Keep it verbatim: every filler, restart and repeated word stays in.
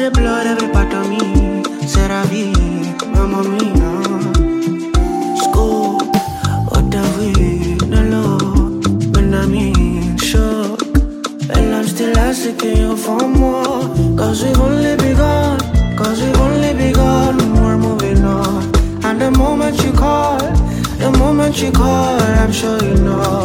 the blood, every part of me. C'est la vie, mamma mia. School, what have we, no love, when I'm in shock. And I'm still asking you for more. Cause we've only begun, cause we've only begun. We're moving on. And the moment you call, the moment you call, I'm sure you know